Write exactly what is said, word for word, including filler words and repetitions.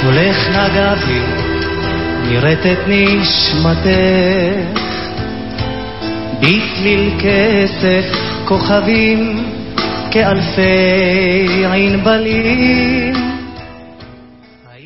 קולך נגע בי, נראית את נשמתך, בצליל כסף כוכבים כאלפי ענבלים,